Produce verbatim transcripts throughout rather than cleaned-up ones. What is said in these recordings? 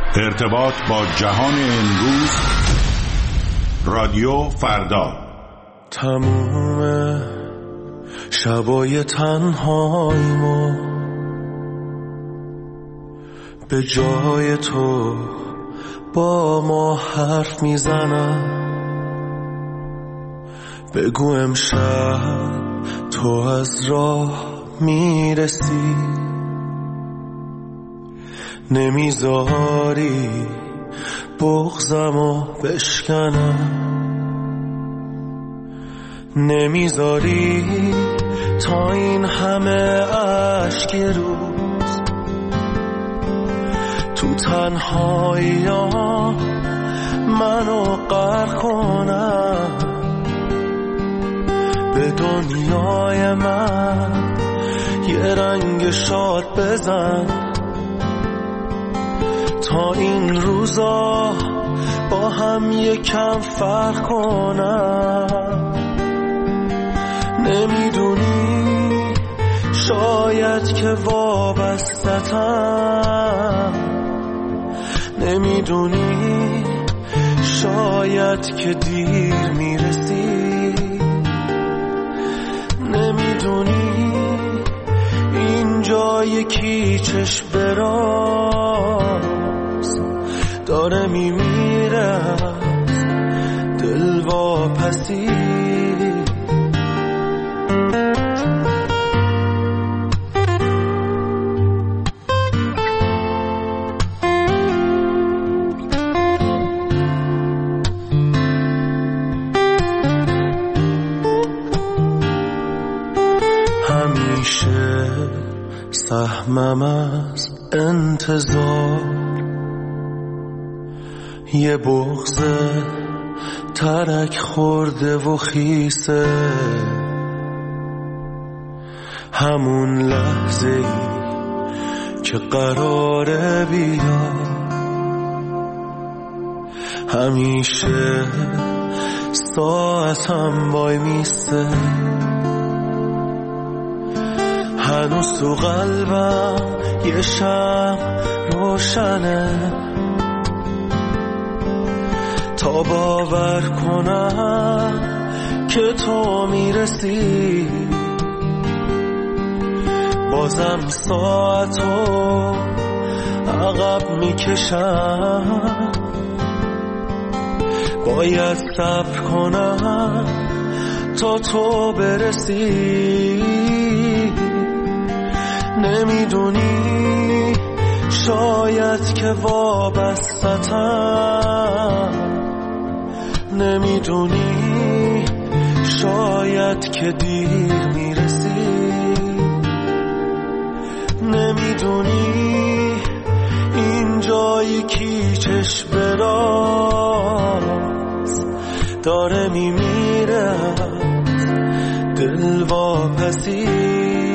ارتباط با جهان امروز، رادیو فردا. تموم شبای تنهاییمو به جای تو با ما حرف میزنم. بگو امشب تو از راه میرسی، نمیذاری بغضمو بشکنم، نمیذاری تا این همه اشک روز تو تنهایی‌ها منو غرق کنم. به دنیای من یه رنگ شاد بزن تا این روزا با هم یکم فرق کنم. نمیدونی شاید که وابسته‌ام، نمیدونی شاید که دیر میرسی، نمیدونی اینجا یکی چشم براز داره میمیره دل واپسی. همیشه سهمم از انتظار یه بغض ترک خورده و خیسه، همون لحظه ای که قراره بیا همیشه ساعتم وای میسته. هنوز تو قلبم یه شمع روشنه تا باور کنم که تو میرسی. بازم ساعتو عقب میکشم، باید صبر کنم تا تو برسی. نمیدونی شاید که وابسته‌ام، نمیدونی شاید که دیر میرسی، نمیدونی اینجا یکی چشم براز داره میمیره دل واپسی.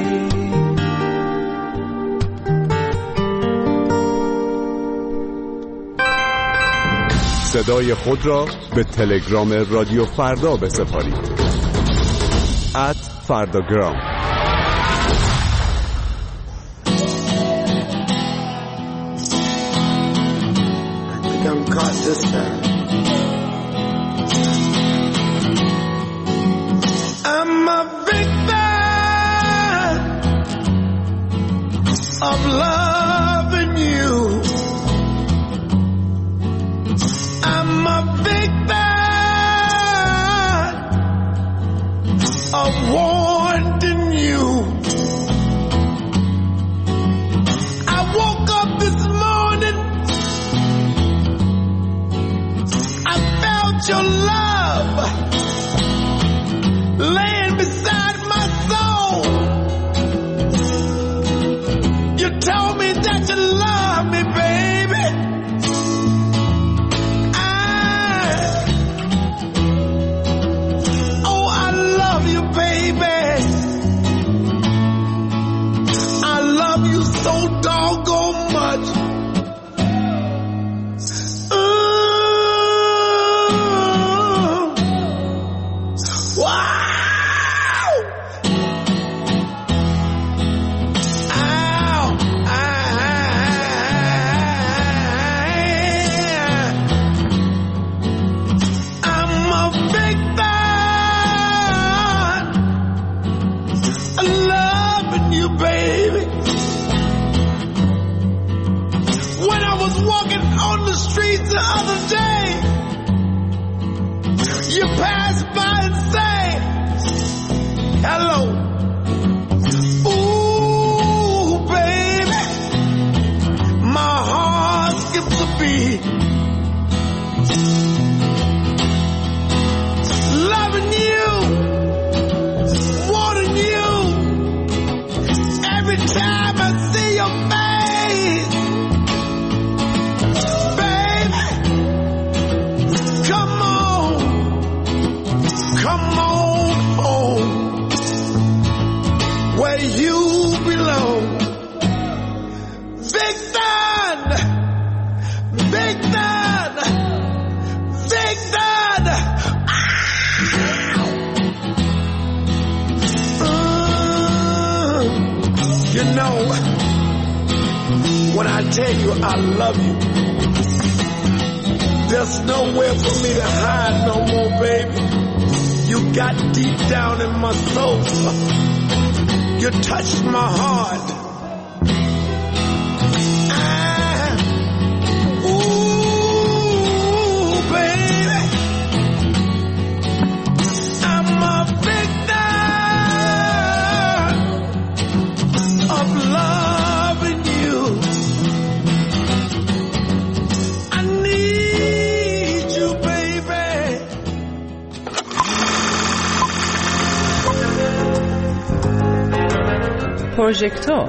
صدای خود را به تلگرام رادیو فردا بسپارید. ات فرداگرام. I'm a big fan of loving you. I'm a big fan of wanting you. I woke up this morning, I felt your love laying beside my soul. You told me that you love me, baby. So doggone much. Ooh. Wow. Ow. Ow. streets the other day. You pass by and say, hello. Ooh, baby, my heart skips a beat. Loving you, wanting you, every time I see your face. Baby, come on, come on home, where you belong. Victor, Victor, Victor. You know, when I tell you I love you, there's nowhere for me to hide no more, baby. You got deep down in my soul. You touched my heart. Ah, ooh, baby, I'm a victim of loving you. I need you, baby. پروژکتور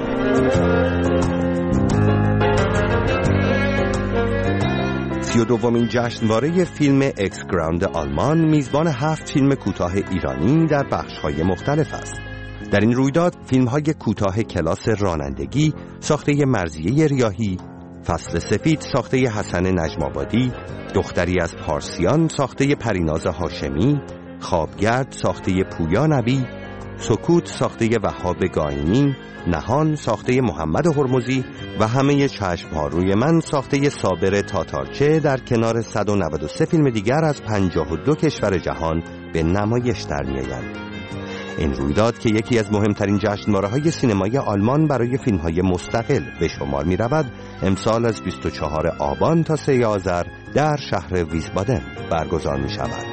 سی و دومین جشنواره فیلم اکس گراند آلمان میزبان هفت فیلم کوتاه ایرانی در بخش‌های مختلف است. در این رویداد فیلم‌های کوتاه کلاس رانندگی ساخته مرضیه ریاحی، فصل سفید ساخته حسن نجم‌آبادی، دختری از پارسیان ساخته پریناز هاشمی، خوابگرد ساخته پویا نبی، سکوت ساخته وهاب گاینی، نهان ساخته محمد هرمزی و همه چشم‌ها روی من ساخته صابر تاتارچه در کنار صد و نود و سه فیلم دیگر از پنجاه و دو کشور جهان به نمایش در می‌آیند. این رویداد که یکی از مهمترین جشنواره‌های سینمایی آلمان برای فیلم‌های مستقل به شمار می‌رود، امسال از بیست و چهارم آبان تا سوم آذر در شهر ویسبادن برگزار می‌شود.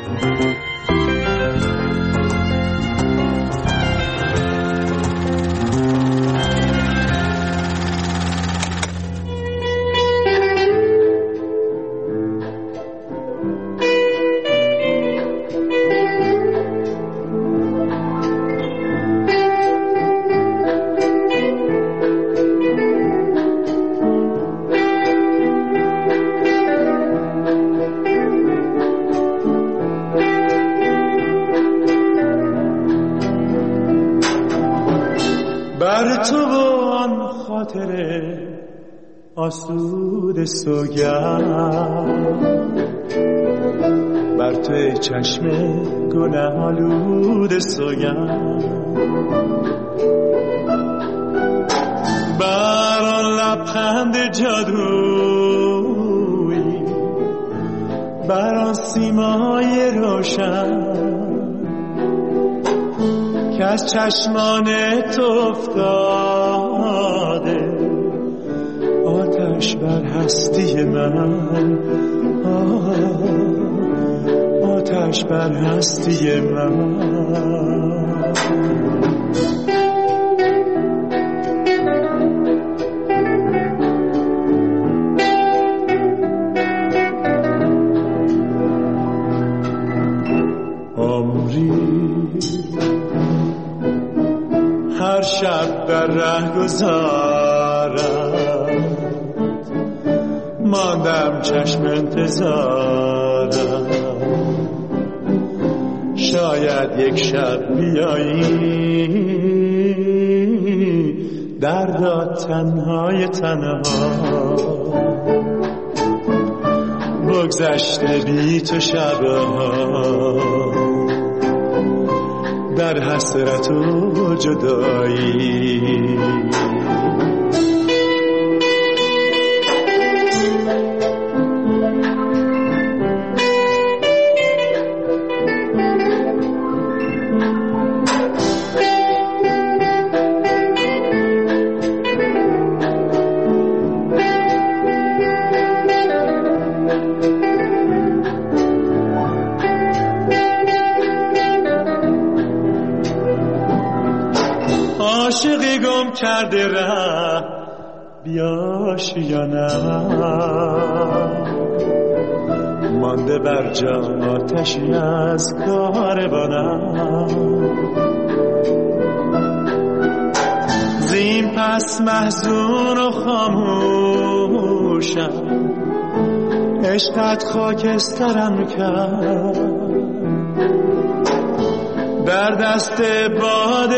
بر تو و آن خاطر آسود سوگند، بر تو چشم گناه آلود سوگند، بر آن لبخند جادویی، بر آن سیمای روشن که از چشمان تو افتاده، آتش بر هستی من، آتش بر هستی من. هر شب در ره گذارم، ماندم چشم انتظارم، شاید یک شب بیایی دردا تنهای تنها، بگذشته بی تو شبها در حسرت و جدایی. کرده ره بیاشیانم، مانده بر جا آتشی از کاروانم. زین پس محزون و خاموشم، عشقت خاکسترم کرد. در دست باد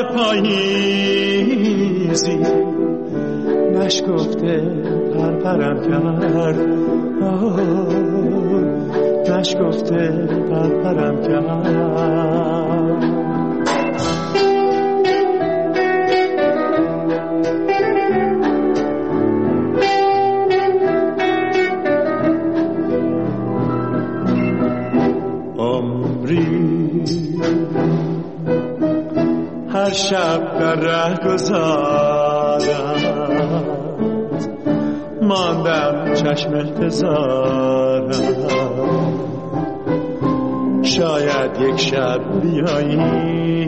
پاییزی نشکفته پرپرم کرد، نشکفته پرپرم کرد. هر شب در ره گذارم، ماندم چشم انتظارم. شاید یک شب بیایی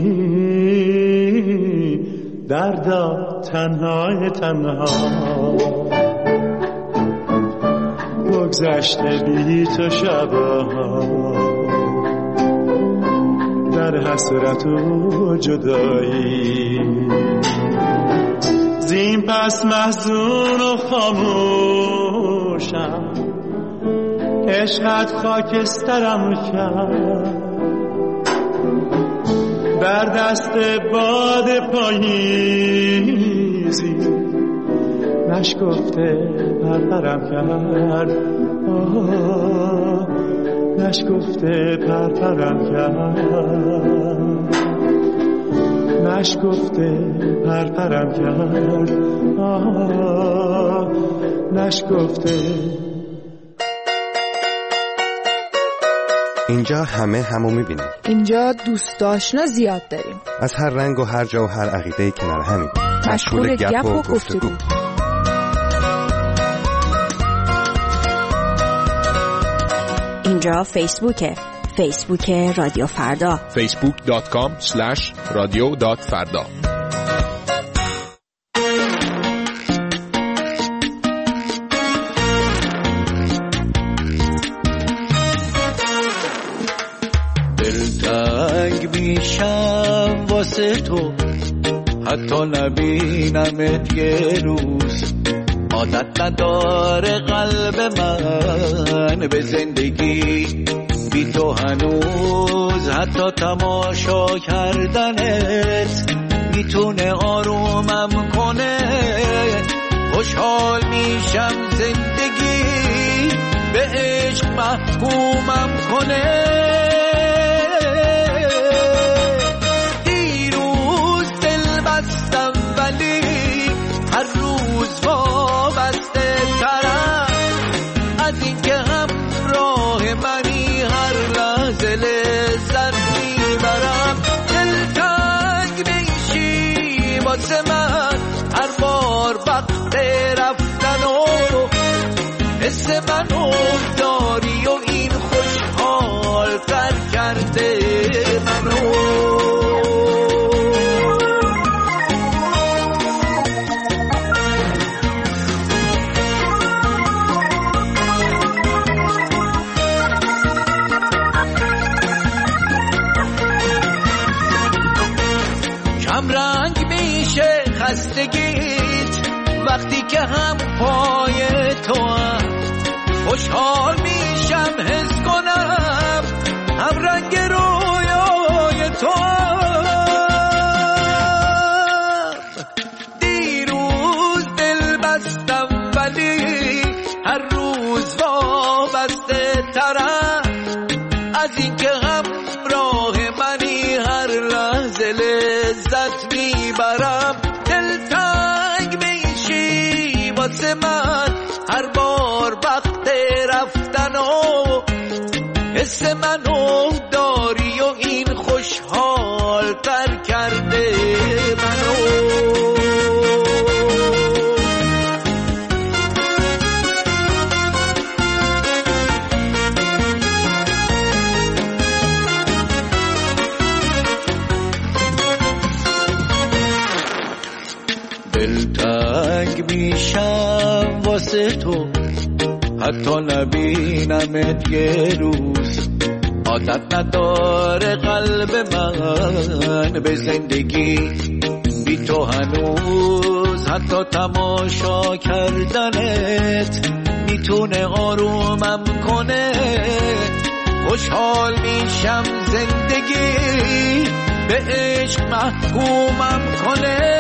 دردا تنهای تنها، بگذشته بی تو شبها در حسرت و جدایی. زین پس محزون و خاموشم، عشقت خاکسترم کرد. در دست باد پاییزی نشکفته پرپرم کرد، نشکفته پرپرم کرد، نشکفته پرپرم کرد، نشکفته. اینجا همه همو میبینیم. اینجا دوست آشنا زیاد داریم، از هر رنگ و هر جا و هر عقیده کنار همین، مشغول گپ و گفتگو. اینجا فیسبوکه، فیسبوک رادیو فردا، فیسبوک دات کام اسلش رادیو دات فردا. دلتنگ میشم واسه تو، حتی نبینمت یه روز. عادت نداره قلب من به زندگی بی تو هنوز، حتی تماشا کردنت میتونه آرومم کنه. خوشحال میشم زندگی به عشق محکومم کنه. دیروز دل بستم ولی هر روز وابسته ترم از این که همراه منی، هر لحظه لذت میبرم. دلتنگ میشی واسه من هر بار وقت رفتن و حس منو داری و این خوشحال تر کرده منو. خستگیت وقتی که هم پای تو هم، خوشحال میشم حس کنم هم رنگ رویای تو هم. دیروز دل بستم ولی هر روز وابسته ترم از این که همراه منی، هر لحظه لذت میبرم. دلتنگ میشی واسه من هر بار وقت رفتن و حس منو داری و این خوشحال تر کرده منو. میشم واسه تو، حتی نبینمت یه روز. عادت نداره قلب من به زندگی بی تو هنوز، حتی تماشا کردنت میتونه آرومم کنه. خوشحال میشم زندگی به عشق محکومم کنه.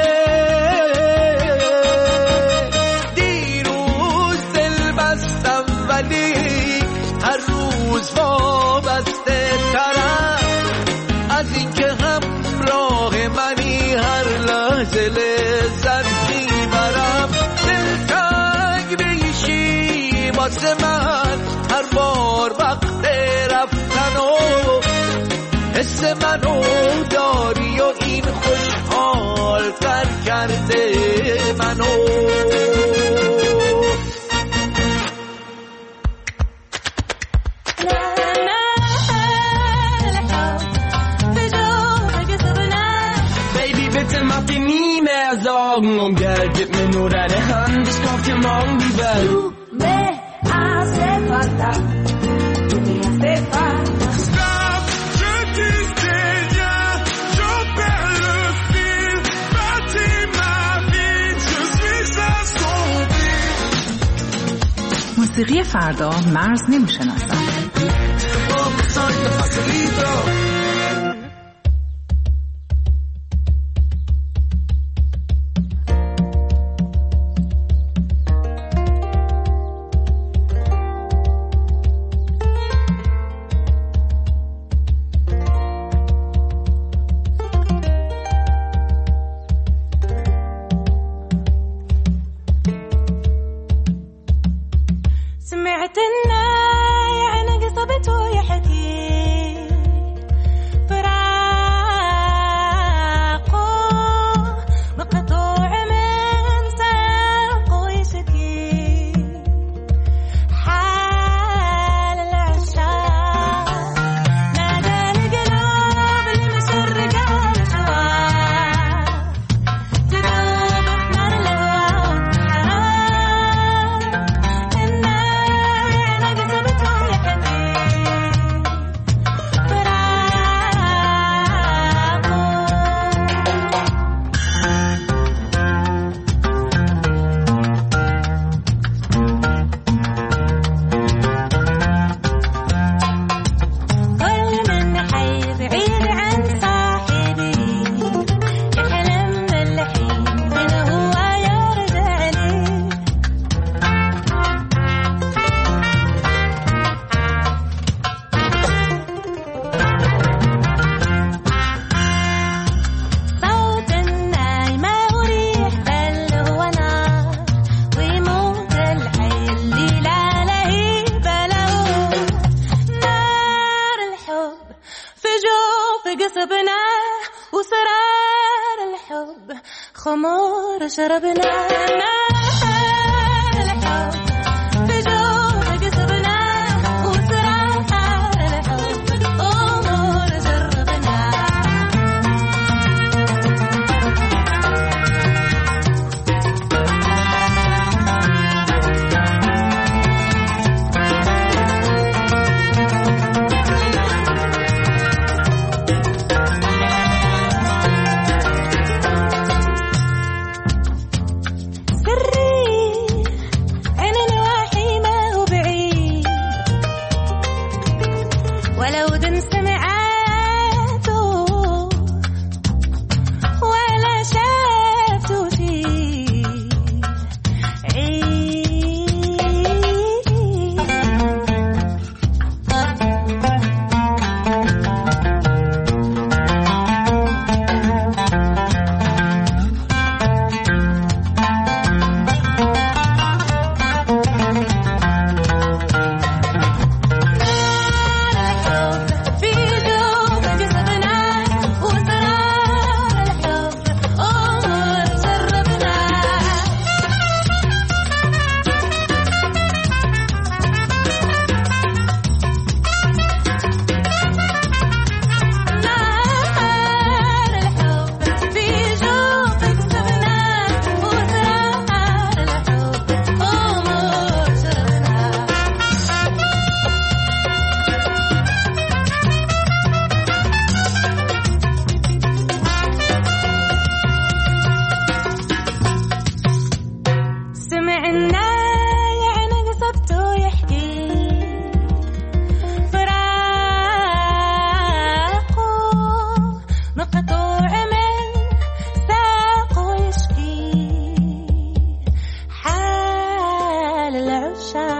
دیروز دل بستم ولی هر روز وابسته ترم از اینکه همراه منی، هر لحظه لذت میبرم. دلتنگ میشی واسه من هر بار وقت رفتن و حس منو داری و این خوشحال تر کرده منو. Om geldet mir nur deine Hand, ich kauf dir morgen die Welt. Du me hace falta, tú me hace falta. Stop, je disais rien, je perds le fil. Bâtis ma vie, je suis assombri. موسیقی فردا مرز نمیشناسد. خمار شربنا سر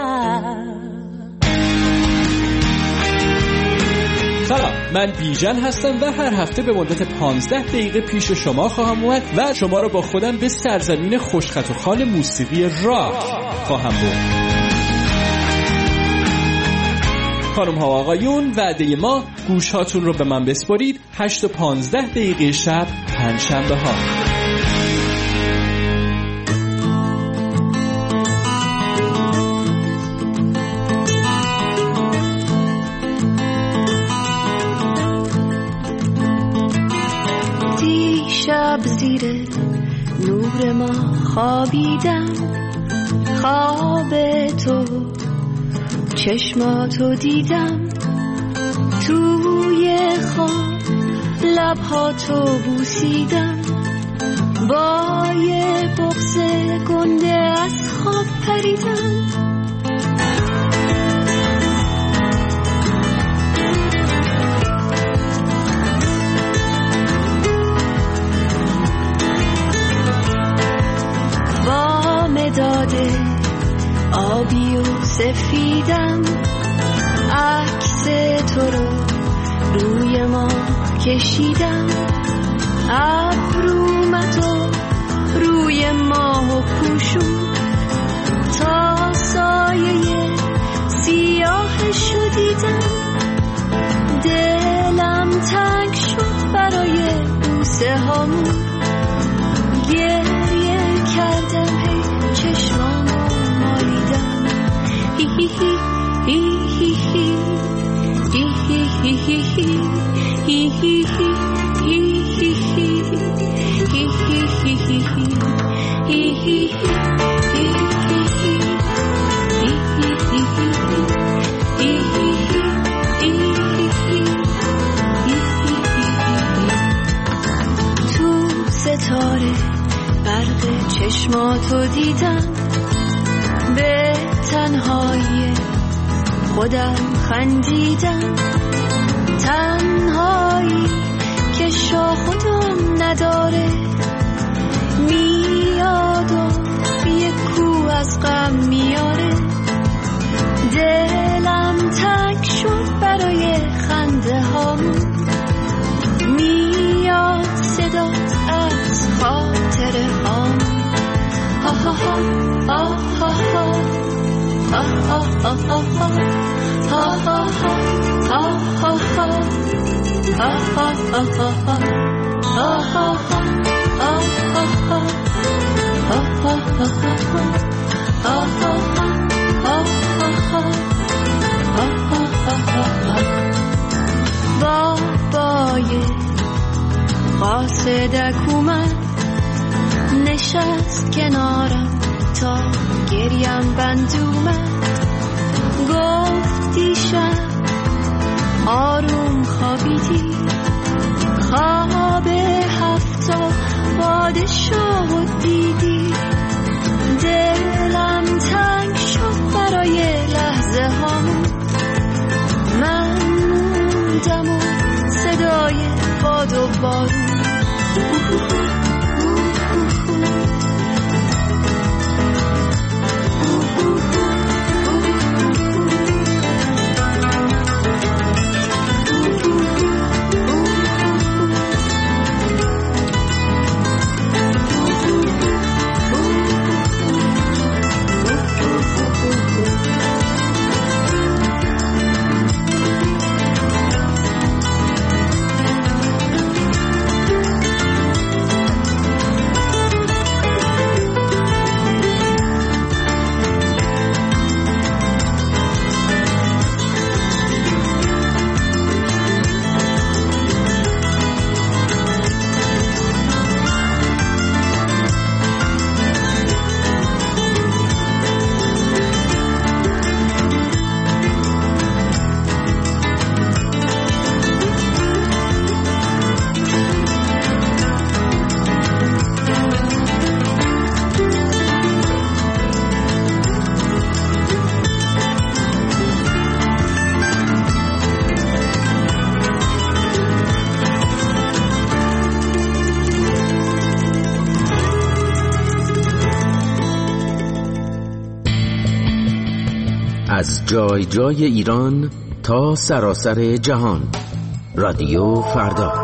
سلام، من بیژن هستم و هر هفته به مدت پانزده دقیقه پیش شما خواهم اومد و شما رو با خودم به سرزمین خوشخط و خال موسیقی راک خواهم برد. خانم ها و آقایون، وعده ما گوش هاتون رو به من بسپارید. هشت و پانزده دقیقه شب پنجشنبه ها. دیشب زیر نور ما خوابیدم، خواب تو چشماتو دیدم، توی خواب لبهاتو بوسیدم، با یه بغض گنده از خواب پریدم. با مداد آبی و سفیدم عکس تو رو روی ما کشیدم، ابرومتو روی ماه و پوشون تا سایه سیاهشو دیدم. دلم تنگ شد برای بوسه هامون، گریه کردم هی چشمامو مالیدم. هی هی هی هی هی هی هی هی هی هی هی تو ستاره برق چشماتو دیدم، به تنهایی خودم خندیدم، تنهایی که شاخ و دم نداره، میاد و یک کو از غم میاره. دلم تنگ شد برای خنده هامون، میاد صدات از خاطره هامون. آه آه آه آه آه آه بابای قاصدک اومد، نشست کنارم تا گریم بند اومد، گفت دیشب آروم خوابیدی، خواب هفتا پادشاه دیدی. دلم تنگ شد برای لحظه هامون، من موندم و صدای باد و بارون. از جای جای ایران تا سراسر جهان. رادیو فردا.